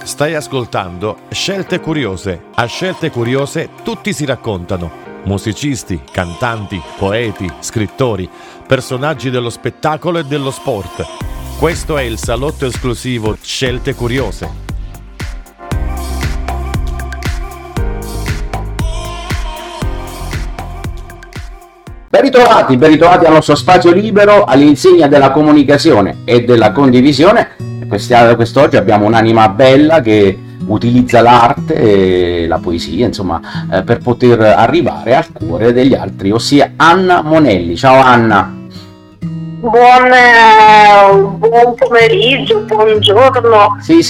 Stai ascoltando Scelte Curiose. A Scelte Curiose tutti si raccontano. Musicisti, cantanti, poeti, scrittori, personaggi dello spettacolo e dello sport. Questo è il salotto esclusivo Scelte Curiose. Ben ritrovati al nostro spazio libero all'insegna della comunicazione e della condivisione. Quest'oggi abbiamo un'anima bella che utilizza l'arte e la poesia, insomma, per poter arrivare al cuore degli altri, ossia Anna Monelli. Ciao Anna. Buon pomeriggio, buongiorno. Sì,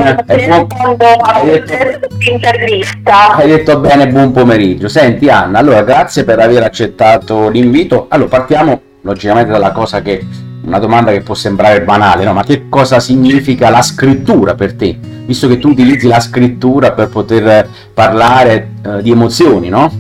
intervista. Hai detto bene, buon pomeriggio. Senti Anna, allora grazie per aver accettato l'invito. Allora partiamo logicamente dalla cosa che, una domanda che può sembrare banale, no? Ma che cosa significa la scrittura per te? Visto che tu utilizzi la scrittura per poter parlare di emozioni, no?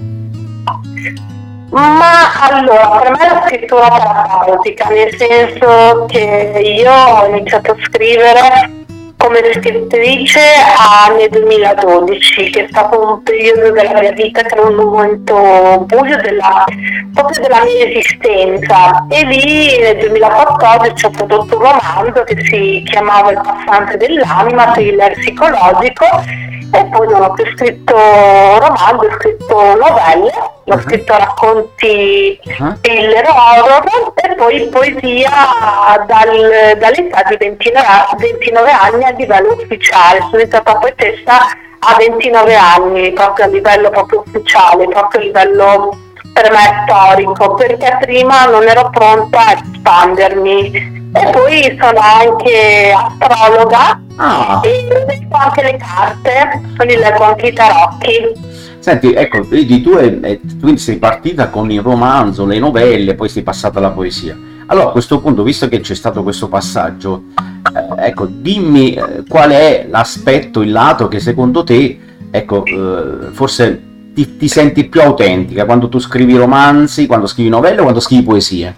Ma allora, per me la scrittura è terapeutica, nel senso che io ho iniziato a scrivere come scrittrice nel 2012, che è stato un periodo della mia vita che era un momento buio proprio della mia esistenza, e lì nel 2014 ho prodotto un romanzo che si chiamava Il passante dell'anima, thriller psicologico, e poi non ho più scritto romanzi, ho scritto novelle, ho scritto racconti thriller horror e poi poesia dall'età di 29 anni a livello ufficiale. Sono diventata poetessa a 29 anni, proprio a livello proprio ufficiale, proprio a livello per me storico, perché prima non ero pronta a espandermi. E poi sono anche astrologa e leggo anche le carte, quindi leggo anche i tarocchi. Senti, ecco, vedi, tu sei partita con il romanzo, le novelle, poi sei passata alla poesia. Allora a questo punto, visto che c'è stato questo passaggio, ecco, dimmi qual è l'aspetto, il lato che secondo te, ecco, forse ti senti più autentica quando tu scrivi romanzi, quando scrivi novelle o quando scrivi poesie?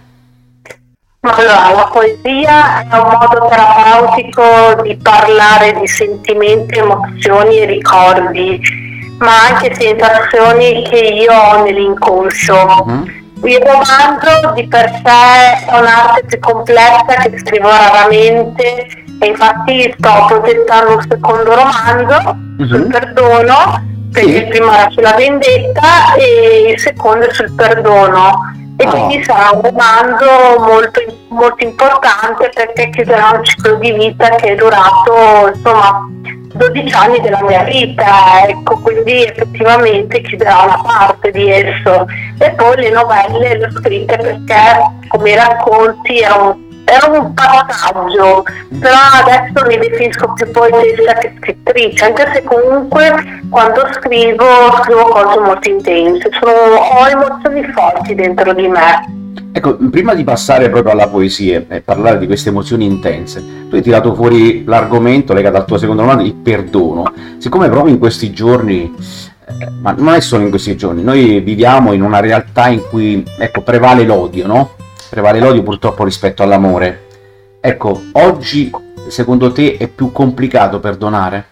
Allora, la poesia è un modo terapeutico di parlare di sentimenti, emozioni e ricordi, ma anche sensazioni che io ho nell'inconscio. Il romanzo di per sé è un'arte più complessa che scrivo raramente, e infatti sto progettando un secondo romanzo sul perdono, perché il primo era sulla vendetta e il secondo è sul perdono. E quindi sarà un romanzo molto, molto importante, perché chiuderà un ciclo di vita che è durato, insomma, 12 anni della mia vita, ecco, quindi effettivamente chiuderà una parte di esso. E poi le novelle le ho scritte perché, come i racconti, era un passaggio, però adesso mi definisco più poetessa che scrittrice, anche se comunque quando scrivo cose molto intense, ho emozioni forti dentro di me. Ecco, prima di passare proprio alla poesia e parlare di queste emozioni intense, tu hai tirato fuori l'argomento legato al tuo secondo romanzo, il perdono. Siccome proprio in questi giorni, ma non è solo in questi giorni, noi viviamo in una realtà in cui, ecco, prevale l'odio, no? Prevale l'odio purtroppo rispetto all'amore. Ecco, oggi secondo te è più complicato perdonare?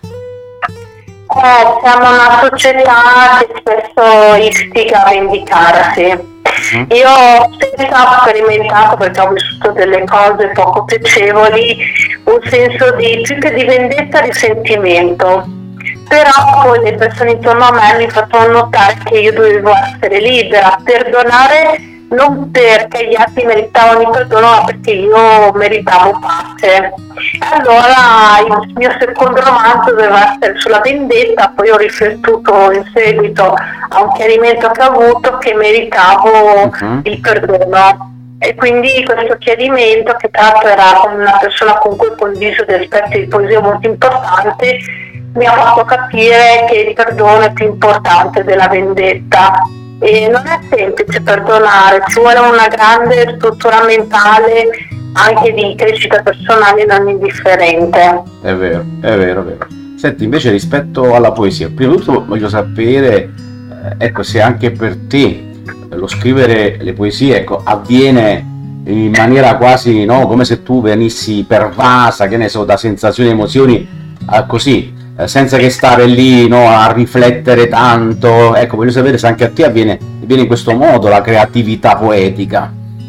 Siamo una società che spesso istiga a vendicarsi. Io ho sperimentato, perché ho vissuto delle cose poco piacevoli, un senso di, più che di vendetta, di sentimento. Però poi le persone intorno a me mi facevano notare che io dovevo essere libera, perdonare non perché gli altri meritavano il perdono, ma perché io meritavo pace. Allora il mio secondo romanzo doveva essere sulla vendetta, poi ho riflettuto in seguito a un chiarimento che ho avuto che meritavo il perdono. E quindi questo chiarimento, che tra l'altro era con una persona con cui ho condiviso degli aspetti di poesia molto importanti, mi ha fatto capire che il perdono è più importante della vendetta. E non è semplice perdonare, ci vuole una grande struttura mentale, anche di crescita personale non indifferente. È vero, è vero, è vero. Senti, invece rispetto alla poesia, prima di tutto voglio sapere, ecco, se anche per te lo scrivere le poesie, ecco, avviene in maniera quasi, no, come se tu venissi pervasa, che ne so, da sensazioni, emozioni, così, senza che stare lì, no, a riflettere tanto. Ecco, voglio sapere se anche a te avviene in questo modo la creatività poetica.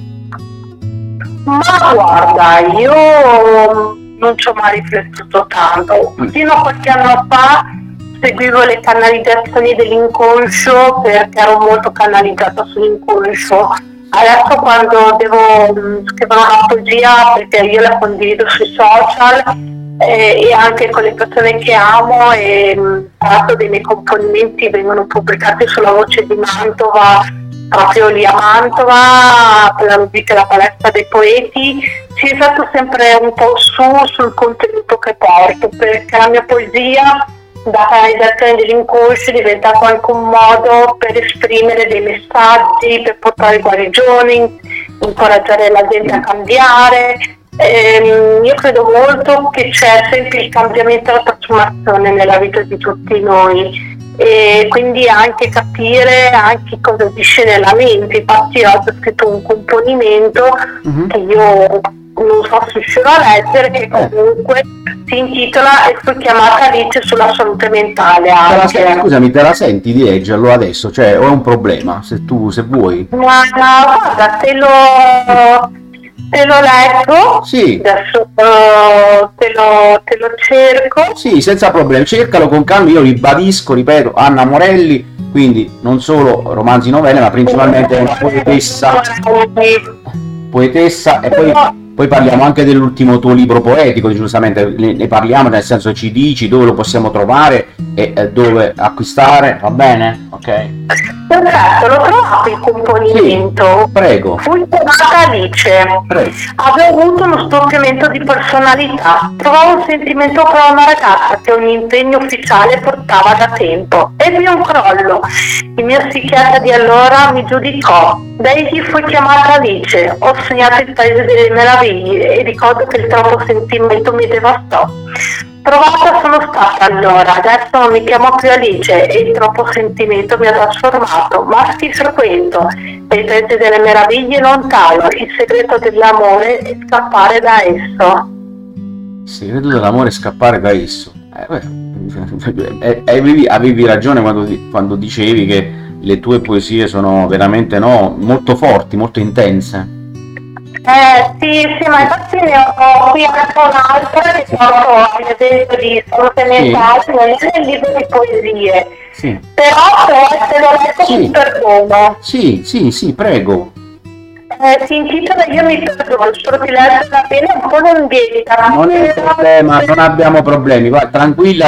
Ma guarda, io non ci ho mai riflettuto tanto. Fino a qualche anno fa seguivo le canalizzazioni dell'inconscio perché ero molto canalizzata sull'inconscio. Adesso quando devo scrivere una poesia, perché io la condivido sui social e anche con le persone che amo, e tanto dei miei componimenti vengono pubblicati sulla Voce di Mantova, proprio lì a Mantova, per la rubrica La Palestra dei Poeti. Ci esatto sempre un po' sul contenuto che porto, perché la mia poesia da canalizzazione dell'inconscio è diventato anche un modo per esprimere dei messaggi, per portare guarigioni, incoraggiare la gente a cambiare. Io credo molto che c'è sempre il cambiamento e la trasformazione nella vita di tutti noi, e quindi anche capire anche cosa dice nella mente. Infatti oggi ho scritto un componimento che io non so se riuscirò a leggere, che comunque si intitola "E fu chiamata Alice sulla salute mentale". Scusami, te la senti di leggerlo adesso? Cioè, o è un problema? Se vuoi. Ma guarda, te lo leggo. Sì. Adesso te lo cerco. Sì, senza problemi, cercalo con calma. Io ribadisco, ripeto, Anna Morelli, quindi non solo romanzi, novelle, ma principalmente una poetessa, e poi parliamo anche dell'ultimo tuo libro poetico, giustamente ne parliamo, nel senso ci dici dove lo possiamo trovare e dove acquistare, va bene? Ok. Perfetto, l'ho trovato il componimento. Sì, prego. Fui chiamata Alice. Prego. Avevo avuto uno storpiamento di personalità. Provavo un sentimento per una ragazza che ogni impegno ufficiale portava da tempo. Ebbi un crollo. Il mio psichiatra di allora mi giudicò. Da egli fui chiamata Alice. Ho sognato il paese delle meraviglie e ricordo che il troppo sentimento mi devastò. Provata sono stata allora, adesso non mi chiamo più Alice e il troppo sentimento mi ha trasformato, ma ti frequento e il paese delle meraviglie lontano, il segreto dell'amore è scappare da esso. Il segreto dell'amore è scappare da esso. Avevi ragione quando dicevi che le tue poesie sono veramente molto forti, molto intense. Sì, ma infatti ne ho qui anche un'altra che porto ad esempio di salute mentale, non è nel libro di poesie. Sì. Però se lo leggo mi perdono. Sì, prego. Si intitola Io mi perdono, spero di leggerla bene, un po' lunghetta. Non è un problema, non abbiamo problemi, vai, tranquilla.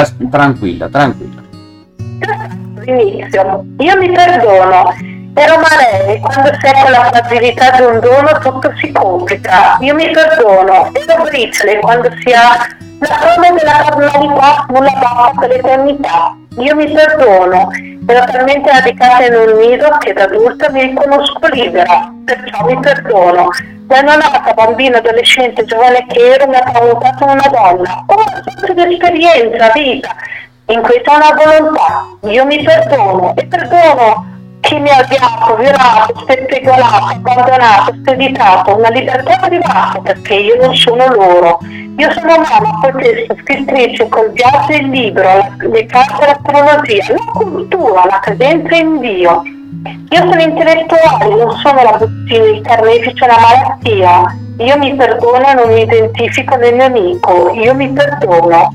Inizio. Io mi perdono. Ero Marei, quando si è con la fragilità di un dono tutto si complica. Io mi perdono. Ero Bricole, quando si ha la forma della carnalità sulla base per l'eternità. Io mi perdono. Ero talmente radicata in un nido che da adulta mi riconosco libera, perciò mi perdono. Da neonata, bambina, adolescente, giovane che ero, mi ha tramutato in una donna. Una sorta di esperienza, vita. In questa una volontà. Io mi perdono e perdono chi mi ha odiato, violato, spettegolato, abbandonato, screditato, una libertà privata perché io non sono loro. Io sono mamma, poetessa, scrittrice, col viaggio e il libro, le carte e l'astrologia, la cultura, la credenza in Dio. Io sono intellettuale, non sono la bottina, il carnefice, la malattia. Io mi perdono e non mi identifico nel nemico. Io mi perdono.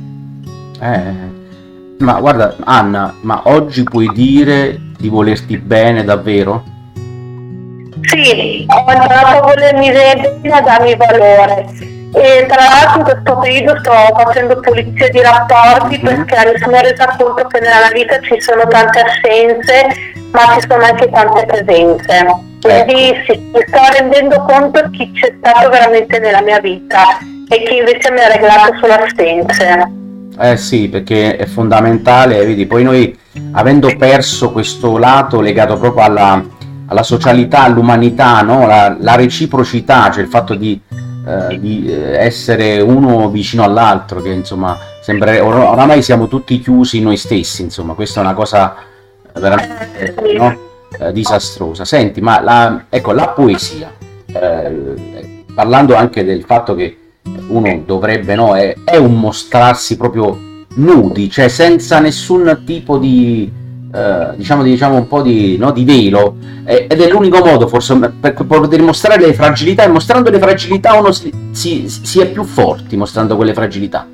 Ma guarda Anna, ma oggi puoi dire di volerti bene davvero? Sì, ho imparato a volermi bene e a darmi valore. E tra l'altro in questo periodo sto facendo pulizia di rapporti perché mi sono resa conto che nella vita ci sono tante assenze, ma ci sono anche tante presenze. Quindi sì, mi sto rendendo conto chi c'è stato veramente nella mia vita e chi invece mi ha regalato solo assenze. Sì, perché è fondamentale, vedi, poi noi avendo perso questo lato legato proprio alla socialità, all'umanità, no? La reciprocità, cioè il fatto di essere uno vicino all'altro, che insomma sembra oramai siamo tutti chiusi in noi stessi, insomma questa è una cosa veramente disastrosa. Senti, ma la poesia, parlando anche del fatto che uno dovrebbe, è un mostrarsi proprio nudi, cioè senza nessun tipo di diciamo un po' di, no, di velo, ed è l'unico modo forse per poter mostrare le fragilità, e mostrando le fragilità uno si è più forti, mostrando quelle fragilità.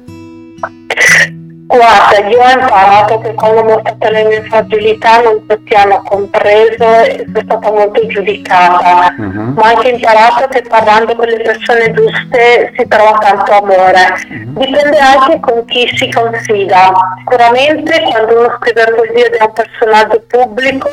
Guarda, io ho imparato che quando ho mostrato le mie fragilità non tutti hanno compreso e sono stata molto giudicata, ma ho anche imparato che parlando con le persone giuste si trova tanto amore. Dipende anche con chi si confida. Sicuramente quando uno scrive poesia ed è un personaggio pubblico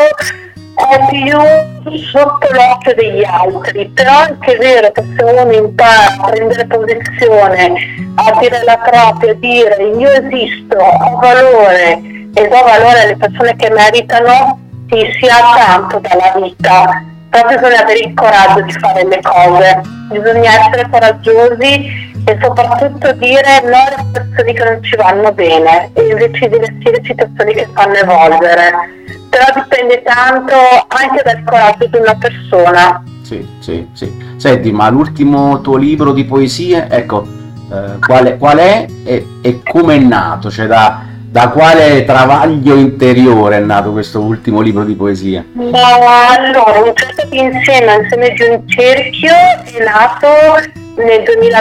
è più sotto l'occhio degli altri, però è anche vero che se uno impara a prendere posizione, a dire la propria, a dire io esisto, ho valore e do valore alle persone che meritano, si ha tanto dalla vita. Però bisogna avere il coraggio di fare le cose, bisogna essere coraggiosi e soprattutto dire no alle situazioni che non ci vanno bene e invece di gestire situazioni che fanno evolvere. Però dipende tanto anche dal coraggio di una persona. Sì. Senti, ma l'ultimo tuo libro di poesie, ecco, qual è e come è nato? Cioè da quale travaglio interiore è nato questo ultimo libro di poesia? Allora, un certo insieme di un cerchio è nato nel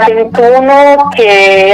2021 che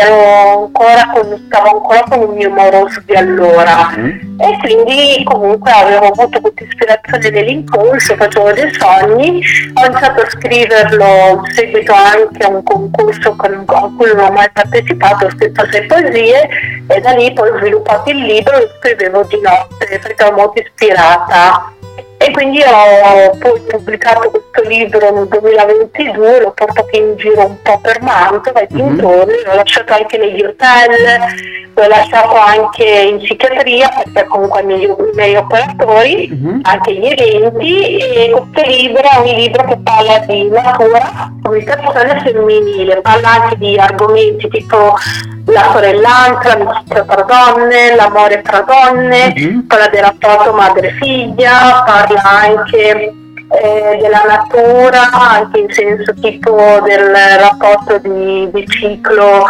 stavo ancora con il mio moroso di allora e quindi comunque avevo avuto questa ispirazione nell'inconscio, facevo dei sogni, ho iniziato a scriverlo in seguito anche a un concorso a cui non ho mai partecipato, ho scritto 6 poesie e da lì poi ho sviluppato il libro e lo scrivevo di notte perché ero molto ispirata. E quindi ho poi pubblicato questo libro nel 2022, l'ho portato in giro un po' per Mantova e dintorni, l'ho lasciato anche negli hotel, l'ho lasciato anche in psichiatria perché comunque i miei operatori, anche gli eventi, e questo libro è un libro che parla di natura, comunicazione femminile, parla anche di argomenti tipo la sorellanza, l'amicizia tra donne, l'amore tra donne, parla del rapporto madre-figlia, parla anche della natura, anche in senso tipo del rapporto di ciclo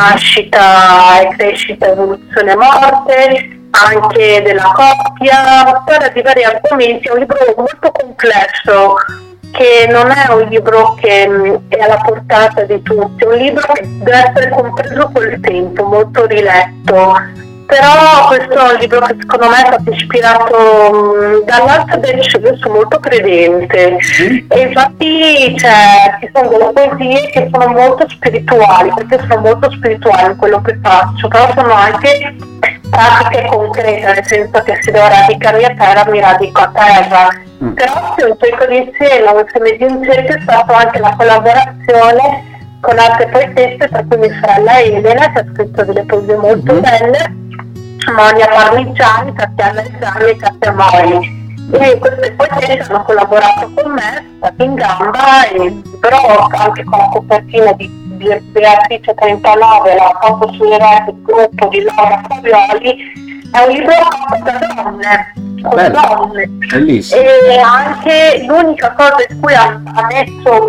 nascita e crescita, evoluzione e morte, anche della coppia, parla di vari argomenti. È un libro molto complesso, che non è un libro che è alla portata di tutti, è un libro che deve essere compreso col tempo, molto riletto. Però questo è un libro che secondo me è stato ispirato dall'alto del cielo, io sono molto credente e infatti ci sono delle poesie che sono molto spirituali, perché sono molto spirituali in quello che faccio, però sono anche pratiche concrete, nel senso che se devo radicarmi a terra mi radico a terra. Però se un cerco di insieme, un seme di un cerchio, è stata anche la collaborazione con altre poetesse, tra cui mia sorella Elena, che ha scritto delle poesie molto belle, Monia Parmigiani, Tatiana Esami e Katia Mori. E queste poetesse hanno collaborato con me, sono state in gamba, però anche con la copertina di Beatrice 39, la foto sulle reti, il gruppo di Laura Fabioli. È un libro da donne, con donne. Bellissimo. E anche l'unica cosa in cui ha messo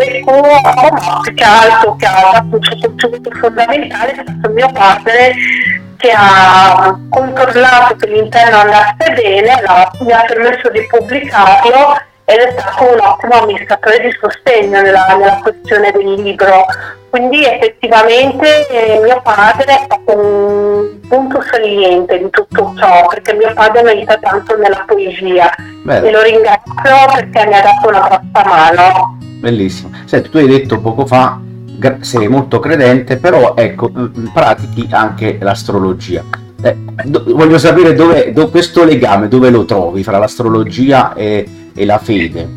più che altro, che ha dato un suo contributo fondamentale, è stato mio padre, che ha controllato che l'interno andasse bene, mi ha permesso di pubblicarlo ed è stato un ottimo amministratore di sostegno nella questione del libro. Quindi effettivamente mio padre è stato un punto saliente di tutto ciò, perché mio padre mi aiuta tanto nella poesia. Bene. E lo ringrazio perché mi ha dato una grossa mano. Bellissimo. Senti, tu hai detto poco fa, sei molto credente, però ecco, pratichi anche l'astrologia. Voglio sapere dove questo legame, dove lo trovi fra l'astrologia e la fede?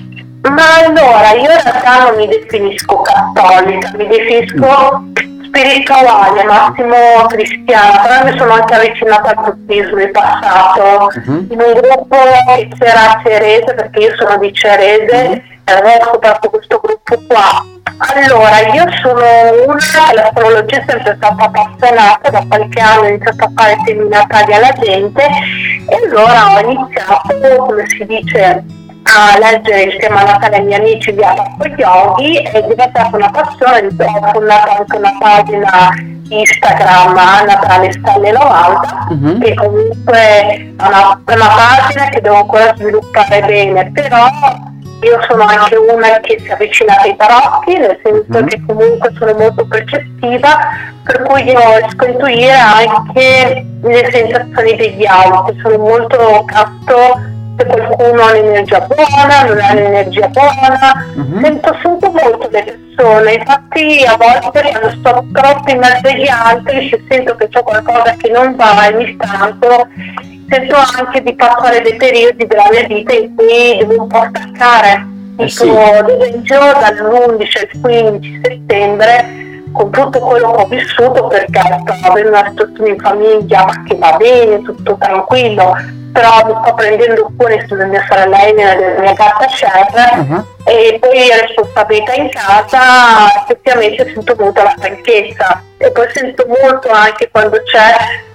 Ma allora, io in realtà non mi definisco cattolica, mi definisco spirituale, massimo cristiana, però mi sono anche avvicinata al buddismo in passato, in un gruppo che c'era Cerese, perché io sono di Cerese, e avevo scoperto questo gruppo qua. Allora, io sono una che l'astrologia è sempre stata appassionata, da qualche anno ho iniziato a fare seminatari alla gente e allora ho iniziato, come si dice, a leggere il tema natale ai miei amici di Abaco Yogi, è diventata una passione, ho fondato anche una pagina Instagram Natale Stalle 90, che comunque è una pagina che devo ancora sviluppare bene, però io sono anche una che si è avvicinata ai tarocchi, nel senso che comunque sono molto percettiva, per cui io riesco a intuire anche le sensazioni degli altri, sono molto catto se qualcuno ha l'energia buona, non ha l'energia buona, sento molto le persone, infatti a volte quando sto troppo in mezzo agli altri, se sento che c'è qualcosa che non va e mi stanco, sento anche di passare dei periodi della mia vita in cui devo un po' staccare, tipo ad esempio dall'11 al 15 settembre, con tutto quello che ho vissuto, perché sto avendo una situazione in famiglia ma che va bene, tutto tranquillo, però mi sto prendendo cura della mia sorella Elena e della mia gatta Cher, e poi responsabilità in casa, effettivamente sento molto la stanchezza, e poi sento molto anche quando c'è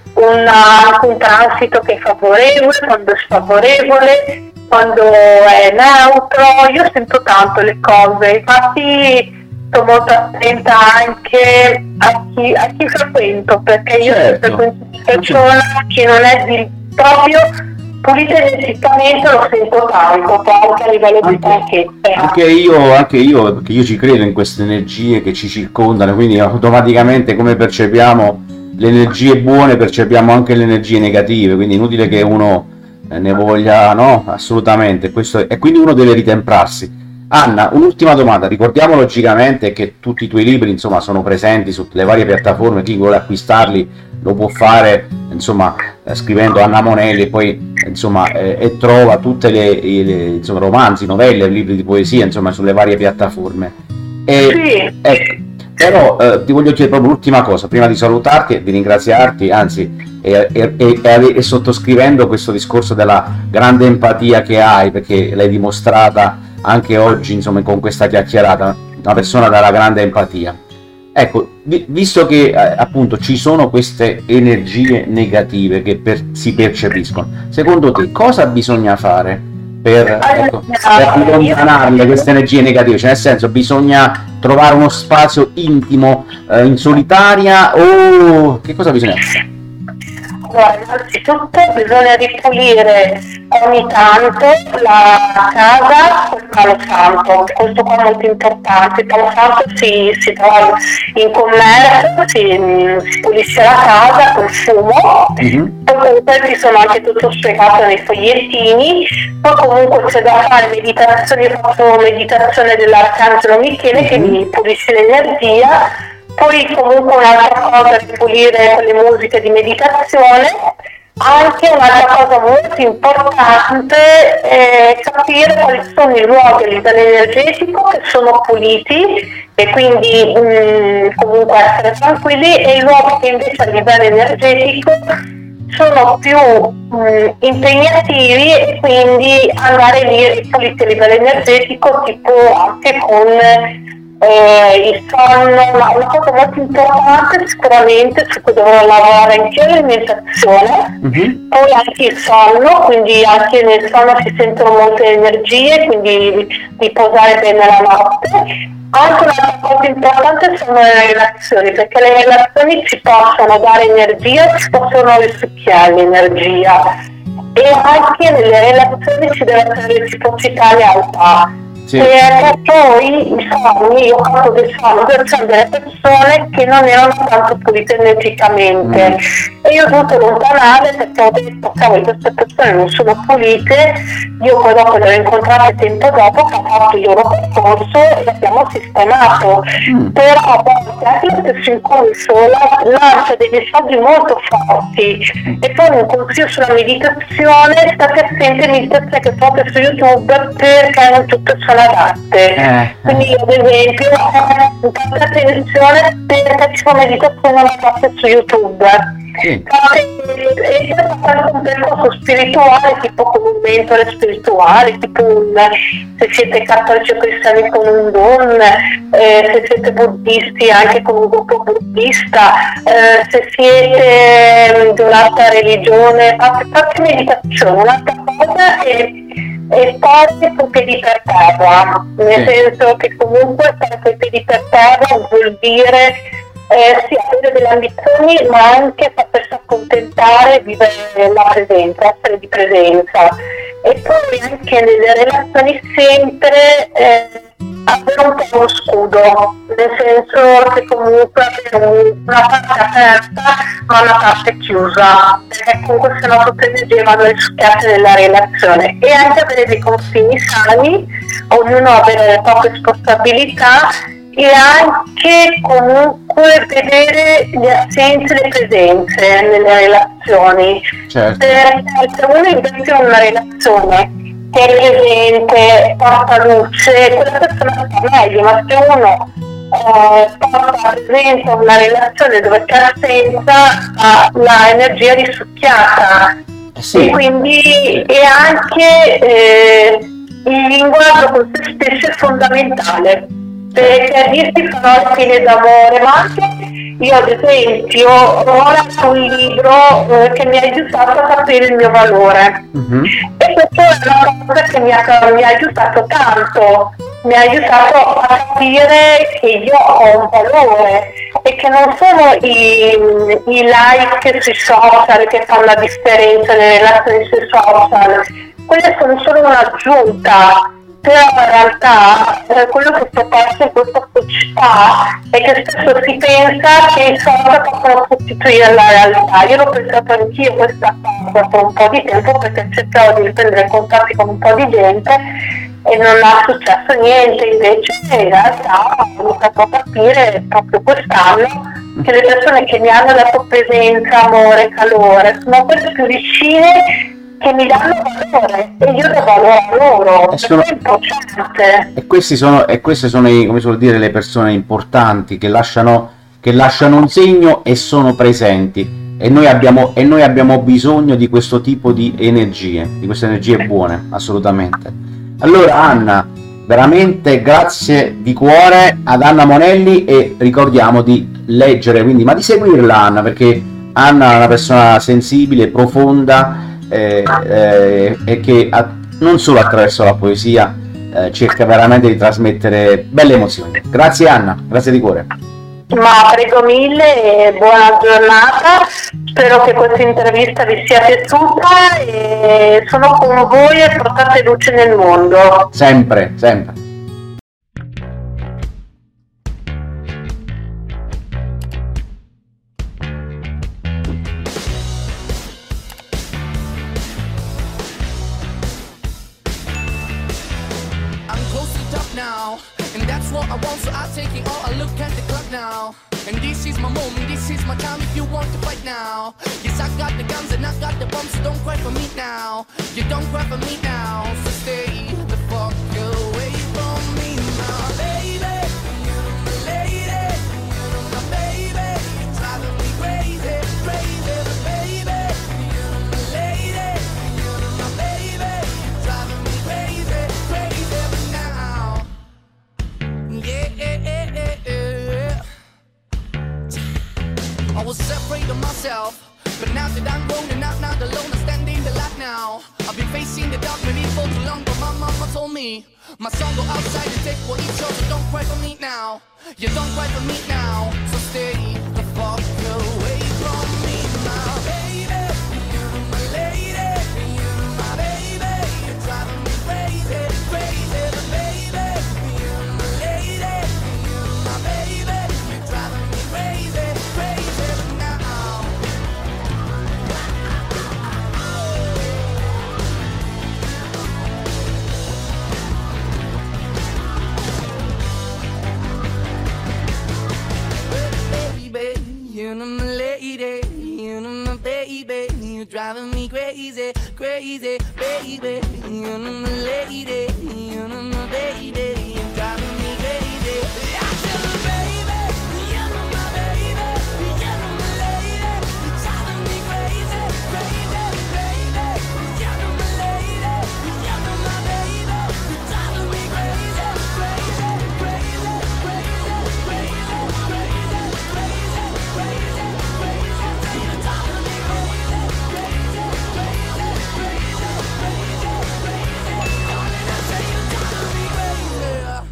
un transito che è favorevole, quando è sfavorevole, quando è neutro, io sento tanto le cose, infatti sto molto attenta anche a chi frequento, perché io frequento una persona che non è proprio pulita energeticamente, lo sento tanto, anche a livello di stanchezza. Anche io, perché io ci credo in queste energie che ci circondano, quindi automaticamente come percepiamo le energie buone percepiamo anche le energie negative, quindi inutile che uno ne voglia, no? Assolutamente, questo, e quindi uno deve ritemprarsi. Anna, un'ultima domanda, ricordiamo logicamente che tutti i tuoi libri insomma sono presenti su tutte le varie piattaforme, chi vuole acquistarli lo può fare insomma scrivendo Anna Monelli, poi insomma e trova tutte le insomma, romanzi, novelle, libri di poesia insomma sulle varie piattaforme. Ecco, però ti voglio chiedere proprio l'ultima cosa prima di salutarti e di ringraziarti, anzi e sottoscrivendo questo discorso della grande empatia che hai, perché l'hai dimostrata anche oggi insomma con questa chiacchierata, una persona dalla grande empatia. Ecco, visto che appunto ci sono queste energie negative che si percepiscono, secondo te cosa bisogna fare per allontanarle queste energie negative? Cioè nel senso, bisogna trovare uno spazio intimo in solitaria, o che cosa bisogna fare? Allora, innanzitutto bisogna ripulire ogni tanto la casa col palo santo, questo qua è molto importante. Il palo santo si trova in commercio, si pulisce la casa col fumo, poi comunque ci sono anche tutto spiegato nei fogliettini, poi comunque c'è da fare meditazioni, faccio meditazione dell'Arcangelo Michele che mi pulisce l'energia. Poi comunque un'altra cosa è ripulire le musiche di meditazione. Anche un'altra cosa molto importante è capire quali sono i luoghi a livello energetico che sono puliti e quindi comunque essere tranquilli, e i luoghi che invece a livello energetico sono più impegnativi, e quindi andare lì puliti a livello energetico, tipo anche con il sonno. Ma una cosa molto importante sicuramente su cui dovrò lavorare anche l'alimentazione, poi anche il sonno, quindi anche nel sonno si sentono molte energie, quindi riposare bene la notte. Anche un'altra cosa importante sono le relazioni, perché le relazioni ci possono dare energia, ci possono risucchiare l'energia, e anche nelle relazioni ci deve essere reciprocità e lealtà. E poi i sogni, io ho fatto dei sogni per delle persone che non erano tanto pulite energeticamente, e io ho dovuto allontanare perché ho detto cavolo, queste persone non sono pulite. Io poi dopo le ho incontrate tempo dopo che ho fatto il loro percorso e l'abbiamo sistemato, però a volte anche lo stesso inconscio lancia dei messaggi molto forti. E poi un consiglio sulla meditazione: state attenti alle meditazioni che fate su YouTube, perché non tutte sono adatte. Quindi io ad esempio fate attenzione, perché ci sono meditazioni non fatte su YouTube. E poi fare un percorso spirituale, tipo con un mentore spirituale, tipo se siete cattolici o cristiani con un don, se siete buddisti anche con un gruppo buddista, se siete di un'altra religione, fate meditazione. Un'altra cosa è stare con piedi per terra, nel senso che comunque stare con piedi per terra vuol dire sì, avere delle ambizioni, ma anche sapersi accontentare, vivere la presenza, essere di presenza. E poi anche nelle relazioni sempre avere un po' uno scudo, nel senso che comunque avere una parte aperta ma una parte chiusa, perché comunque se no tutte le energie vanno rischiate nella relazione, e anche avere dei confini sani, ognuno avere le proprie responsabilità, e anche comunque vedere le assenze e le presenze nelle relazioni. Certo. Perché se uno invece in una relazione che è presente, porta luce, quella persona sta meglio, ma se uno porta presenza in una relazione dove c'è assenza, ha l'energia risucchiata. Sì. E quindi e anche il linguaggio con se stesso è fondamentale, perché dirti parole piene d'amore, ma anche io ad esempio ho letto un libro che mi ha aiutato a capire il mio valore, e questo è una cosa che mi ha aiutato tanto, mi ha aiutato a capire che io ho un valore e che non sono i like sui social che fanno la differenza nelle relazioni sui social, quelle sono solo un'aggiunta. Però in realtà quello che si è perso in questa società è che spesso si pensa che i social possono sostituire la realtà. Io l'ho pensato anch'io questa cosa per un po' di tempo, perché cercavo di riprendere contatti con un po' di gente e non è successo niente. Invece in realtà ho iniziato a capire proprio quest'anno che le persone che mi hanno dato presenza, amore, calore sono quelle più vicine, che mi danno valore e io do valore a loro. È importante. E queste sono come si vuol dire, le persone importanti che lasciano un segno e sono presenti, e noi abbiamo bisogno di questo tipo di energie, di queste energie buone, assolutamente. Allora Anna, veramente grazie di cuore ad Anna Monelli, e ricordiamo di leggere, quindi, ma di seguirla Anna, perché Anna è una persona sensibile, profonda, e che non solo attraverso la poesia cerca veramente di trasmettere belle emozioni. Grazie Anna, grazie di cuore. Ma prego mille e buona giornata, spero che questa intervista vi sia piaciuta e sono con voi e portate luce nel mondo. Sempre, sempre. And this is my moment, this is my time if you want to fight now. Yes, I got the guns and I got the bombs, so don't cry for me now. You don't cry for me now, so stay the fuck away from me now. Baby, you're my lady, you're my baby. You're driving me crazy, crazy, baby. You're my lady, you're my baby. You're driving me crazy, crazy now. Yeah, yeah, yeah, yeah, yeah. I was afraid of myself, but now that I'm grown and not alone, I'm standing the light now. I've been facing the dark maybe for too long, but my mama told me my son go outside and take what he chose, so don't cry for me now. You don't cry for me now, so stay the fuck away from me now. Baby, you're my lady, you're my baby. You're driving me crazy, crazy, but baby, you're my lady, you're my baby. You're driving me crazy, crazy, but now. Baby, you're my lady, you're my baby. You're driving me crazy, crazy, baby. You're my lady, you're my baby. You're driving me crazy. I said, baby, you're my baby, you're my lady. You're driving me crazy, crazy, baby. You're my lady, you're my baby. You're driving me crazy, crazy, crazy, crazy, crazy, crazy, crazy, crazy. You're driving me crazy, crazy, crazy, crazy, crazy, crazy. Darling, I say you're driving me crazy.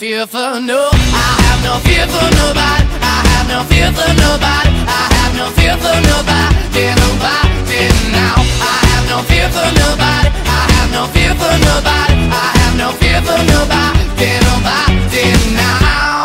fear for no. I have no fear for nobody. I have no fear for nobody. I have no fear for nobody. Nobody now. I have no fear for nobody. I have no fear for nobody. I have no fear for nobody. Nobody now.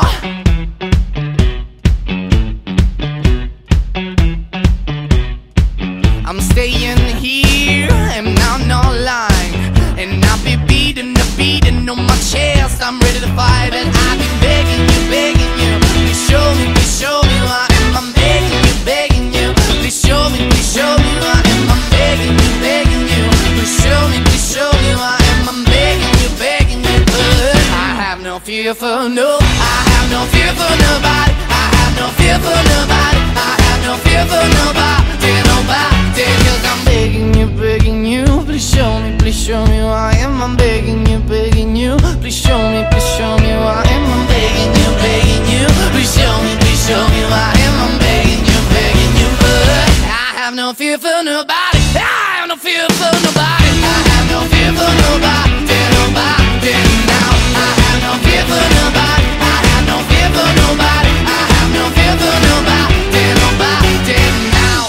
I'm staying here and I'm not lying. And I'll be beating the beating on my chest. I'm ready to fight and I've been begging you. Please show me who I am. I'm begging you. Please show me who I am. I'm begging you. Please show me who I am. I'm begging you. I have no fear for no. I have no fear for nobody. I have no fear for nobody. I have no fear for nobody. Nobody. Cause I'm begging you. Please show me who I am. I'm begging you. Please show me who I am. I'm begging you. Please show me who I am. I'm begging you. I have no fear for nobody. I have no fear for nobody. I have no fear for nobody. Nobody now. I have no fear for nobody. I have no fear for nobody. I have no fear for nobody. Nobody now.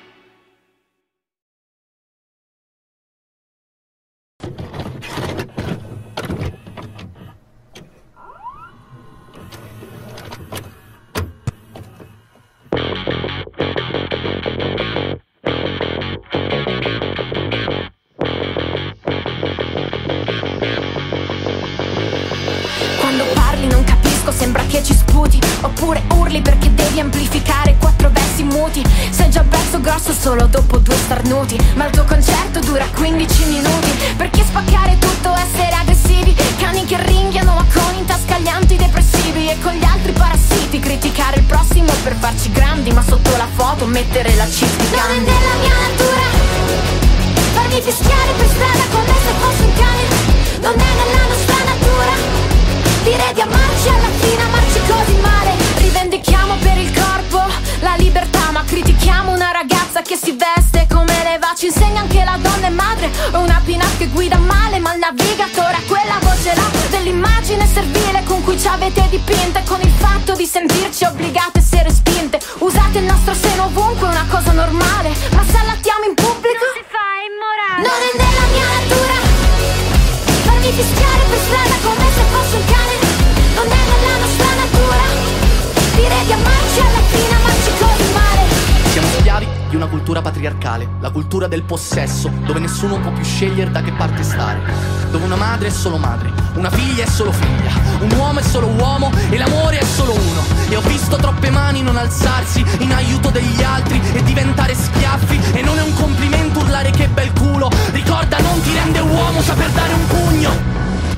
Quando parli non capisco, sembra che ci sputi. Oppure urli perché devi amplificare 4 versi muti. Sei già pezzo grosso solo dopo 2 starnuti. Ma il tuo concerto dura 15 minuti. Perché spaccare tutto, essere aggressivi. Cani che ringhiano ma con in tasca gli antidepressivi. E con gli altri parassiti criticare il prossimo per farci grandi. Ma sotto la foto mettere la cistica. Non è nella mia natura farmi fischiare per strada come se fossi un cane. Non è nella nostra natura dire di amarci alla fine, amarci così male. Rivendichiamo per il corpo la libertà, ma critichiamo una ragazza che si veste come le va. Ci insegna anche la donna è madre. O una pin-up che guida male, ma il navigatore ha quella voce là dell'immagine servile con cui ci avete dipinte. Con il fatto di sentirci obbligate a essere spinte. Usate il nostro seno ovunque, è una cosa normale. Ma se allattiamo in pubblico non si fa immorale. Non è nella mia natura farmi fischiare per strada come se fossi un cane. Non è nella nostra natura dire di amarci alla fine, amarci così male. Siamo schiavi di una cultura patriarcale, la cultura del possesso, dove nessuno può più scegliere da che parte stare. Dove una madre è solo madre, una figlia è solo figlia, un uomo è solo uomo e l'amore è solo uno. E ho visto troppe mani non alzarsi in aiuto degli altri e diventare schiaffi. E non è un complimento urlare che bel culo. Ricorda, non ti rende uomo saper dare un pugno.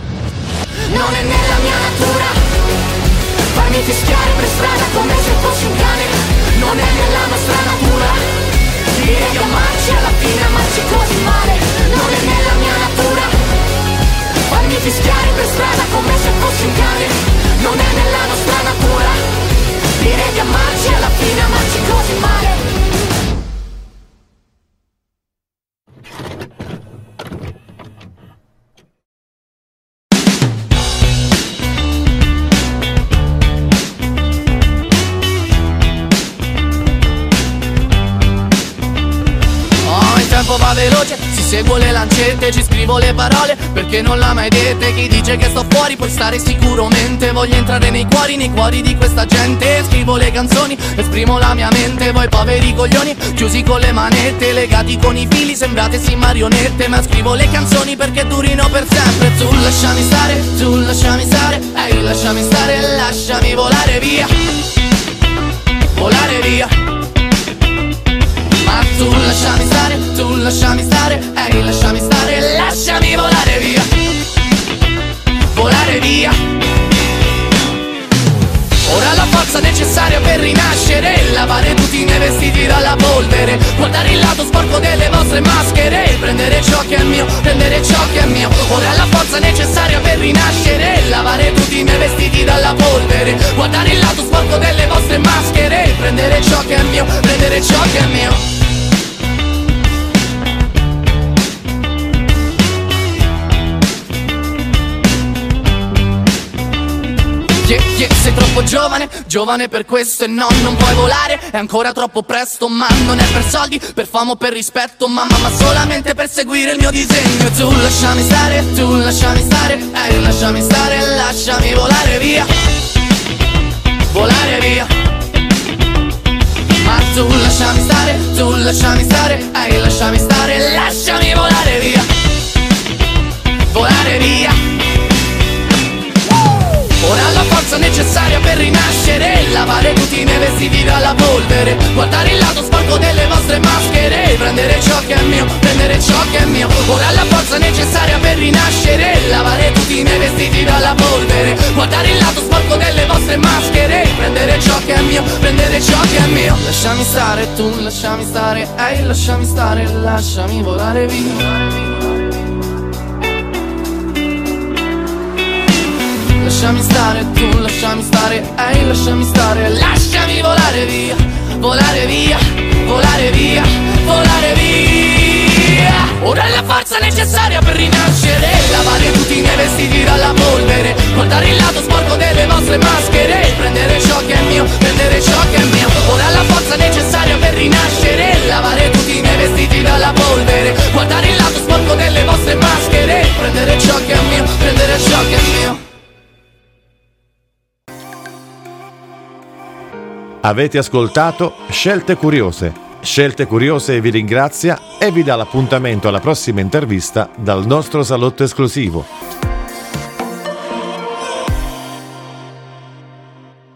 Non è nella mia natura farmi fischiare per strada come se fossi un cane. Non è nella nostra natura dire di amarci alla fine, amarci così male. Non è nella mia natura farmi fischiare per strada come se fossi un cane. Non è nella nostra natura dire di amarci alla fine, amarci così male. Va veloce, si seguo le lancette, ci scrivo le parole perché non l'ha mai dette. Chi dice che sto fuori puoi stare sicuramente. Voglio entrare nei cuori di questa gente. Scrivo le canzoni, esprimo la mia mente. Voi poveri coglioni, chiusi con le manette, legati con i fili, sembrate sì marionette. Ma scrivo le canzoni perché durino per sempre. Tu lasciami stare, ehi lasciami stare, lasciami volare via. Volare via. Ma tu lasciami stare, ehi lasciami stare, lasciami volare via. Volare via. Ora la forza necessaria per rinascere, lavare tutti i miei vestiti dalla polvere, guardare il lato sporco delle vostre maschere, prendere ciò che è mio, prendere ciò che è mio. Ora la forza necessaria per rinascere, lavare tutti i miei vestiti dalla polvere, guardare il lato sporco delle vostre maschere, prendere ciò che è mio, prendere ciò che è mio. sei troppo giovane, giovane per questo e no, non puoi volare. È ancora troppo presto, ma non è per soldi, per fama o per rispetto, mamma, ma solamente per seguire il mio disegno. Tu lasciami stare, lasciami stare, lasciami volare via, volare via. Ma tu lasciami stare, lasciami stare, lasciami volare via, volare via. Ora la forza necessaria per rinascere, lavare tutti i miei vestiti dalla polvere, guardare il lato sporco delle vostre maschere, prendere ciò che è mio, prendere ciò che è mio. Ora la forza necessaria per rinascere, lavare tutti i miei vestiti dalla polvere, guardare il lato sporco delle vostre maschere, prendere ciò che è mio, prendere ciò che è mio. Lasciami stare, tu lasciami stare, lasciami stare, lasciami volare via. Lasciami stare, tu lasciami stare, lasciami stare, lasciami volare via, volare via, volare via, volare via. Ora è la forza necessaria per rinascere, lavare tutti i miei vestiti dalla polvere, guardare il lato sporco delle vostre maschere, prendere ciò che è mio, prendere ciò che è mio. Ora è la forza necessaria per rinascere, lavare tutti i miei vestiti dalla polvere, guardare il lato sporco delle vostre maschere, prendere ciò che è mio, prendere ciò che è mio. Avete ascoltato Scelte Curiose. Scelte Curiose vi ringrazia e vi dà l'appuntamento alla prossima intervista dal nostro salotto esclusivo.